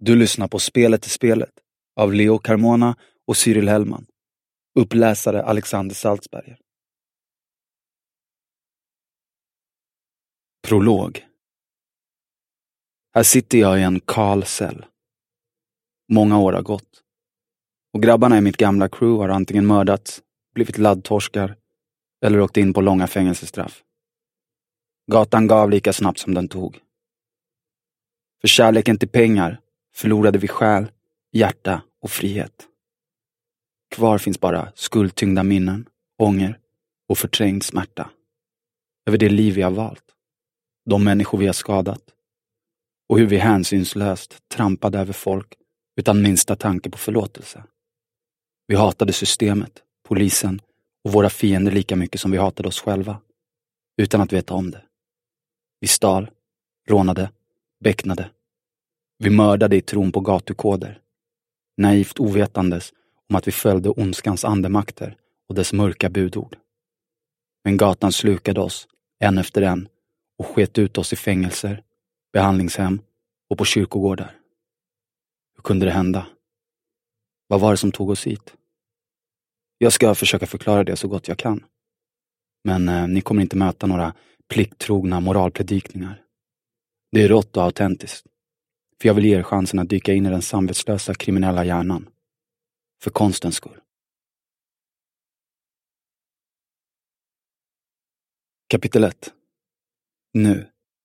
Du lyssnar på Spelet till spelet av Leo Carmona och Cyril Hellman. Uppläsare Alexander Salzberger. Prolog. Här sitter jag i en kal cell. Många år har gått. Och grabbarna i mitt gamla crew har antingen mördats, blivit laddtorskar eller åkt in på långa fängelsestraff. Gatan gav lika snabbt som den tog. För kärleken till pengar förlorade vi själ, hjärta och frihet. Kvar finns bara skuldtyngda minnen, ånger och förträngd smärta. Över det liv vi har valt. De människor vi har skadat. Och hur vi hänsynslöst trampade över folk utan minsta tanke på förlåtelse. Vi hatade systemet, polisen och våra fiender lika mycket som vi hatade oss själva. Utan att veta om det. Vi stal, rånade, becknade. Vi mördade i tron på gatukoder. Naivt ovetandes om att vi följde ondskans andemakter och dess mörka budord. Men gatan slukade oss, en efter en, och sket ut oss i fängelser, behandlingshem och på kyrkogårdar. Hur kunde det hända? Vad var det som tog oss hit? Jag ska försöka förklara det så gott jag kan. Men ni kommer inte möta några plikttrogna moralpredikningar. Det är rått och autentiskt. För jag vill ge er chansen att dyka in i den samvetslösa kriminella hjärnan. För konstens skull. Kapitel 1. Nu.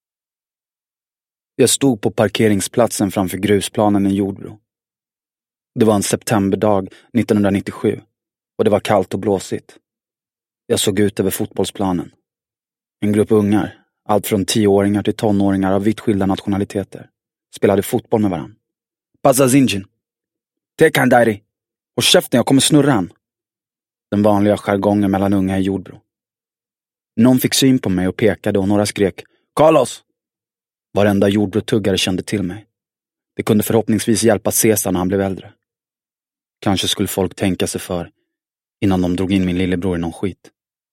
Jag stod på parkeringsplatsen framför grusplanen i Jordbro. Det var en septemberdag 1997 och det var kallt och blåsigt. Jag såg ut över fotbollsplanen. En grupp ungar, allt från 10-åringar till tonåringar av vitt skilda nationaliteter, spelade fotboll med varann. Passa zingen. Tek han där i. Och käften, jag kommer snurra han. Den vanliga jargongen mellan unga i Jordbro. Någon fick syn på mig och pekade och några skrek Carlos! Varenda Jordbro-tuggare kände till mig. Det kunde förhoppningsvis hjälpa Cesar när han blev äldre. Kanske skulle folk tänka sig för innan de drog in min lillebror i någon skit.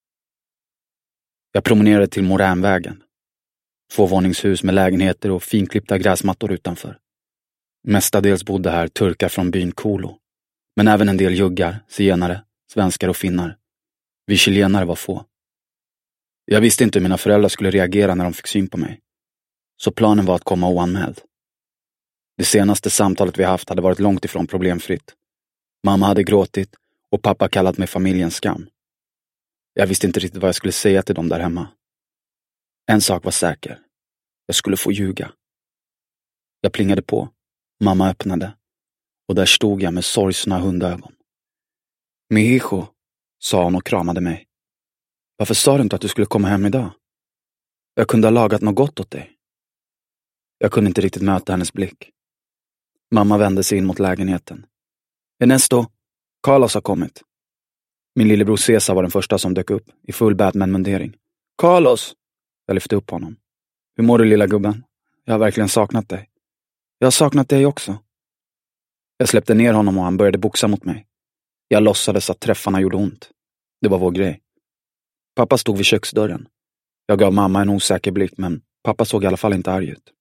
Jag promenerade till Moränvägen. 2-våningshus med lägenheter och finklippta gräsmattor utanför. Mestadels bodde här turkar från byn Kolo. Men även en del juggar, zigenare, svenskar och finnar. Vi chilenare var få. Jag visste inte hur mina föräldrar skulle reagera när de fick syn på mig. Så planen var att komma oanmäld. Det senaste samtalet vi haft hade varit långt ifrån problemfritt. Mamma hade gråtit och pappa kallat mig familjens skam. Jag visste inte riktigt vad jag skulle säga till dem där hemma. En sak var säker. Jag skulle få ljuga. Jag plingade på. Mamma öppnade. Och där stod jag med sorgsna hundögon. Mi hijo, sa hon och kramade mig. Varför sa du inte att du skulle komma hem idag? Jag kunde ha lagat något gott åt dig. Jag kunde inte riktigt möta hennes blick. Mamma vände sig in mot lägenheten. Ernesto, Carlos har kommit. Min lillebror Cesar var den första som dök upp i full Batman-mundering. Carlos! Jag lyfte upp honom. Hur mår du, lilla gubben? Jag har verkligen saknat dig. Jag har saknat dig också. Jag släppte ner honom och han började boxa mot mig. Jag låtsades att träffarna gjorde ont. Det var vår grej. Pappa stod vid köksdörren. Jag gav mamma en osäker blick, men pappa såg i alla fall inte arg ut.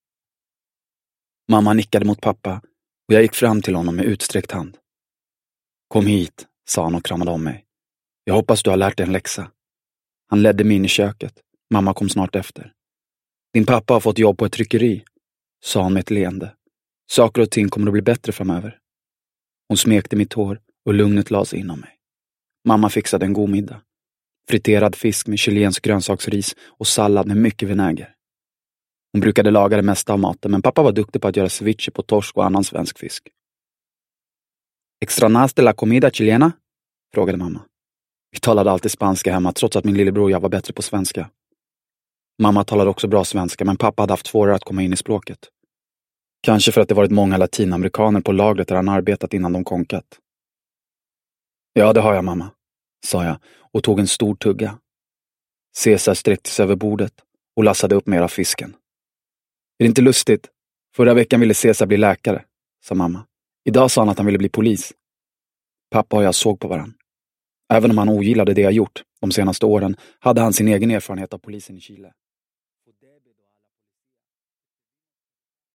Mamma nickade mot pappa och jag gick fram till honom med utsträckt hand. Kom hit, sa han och kramade om mig. Jag hoppas du har lärt dig en läxa. Han ledde mig in i köket. Mamma kom snart efter. Din pappa har fått jobb på ett tryckeri, sa han med ett leende. Saker och ting kommer att bli bättre framöver. Hon smekte mitt hår och lugnet la sig inom mig. Mamma fixade en god middag. Friterad fisk med chilensk grönsaksris och sallad med mycket vinäger. Hon brukade laga det mesta av maten, men pappa var duktig på att göra ceviche på torsk och annan svensk fisk. Extrañaste la comida chilena? Frågade mamma. Vi talade alltid spanska hemma, trots att min lillebror och jag var bättre på svenska. Mamma talade också bra svenska, men pappa hade haft svårare att komma in i språket. Kanske för att det varit många latinamerikaner på lagret där han arbetat innan de konkat. Ja, det har jag, mamma, sa jag och tog en stor tugga. Cesar sträckte sig över bordet och lassade upp mer av fisken. Är det inte lustigt? Förra veckan ville Cesar bli läkare, sa mamma. Idag sa han att han ville bli polis. Pappa och jag såg på varann. Även om han ogillade det jag gjort de senaste åren hade han sin egen erfarenhet av polisen i Chile.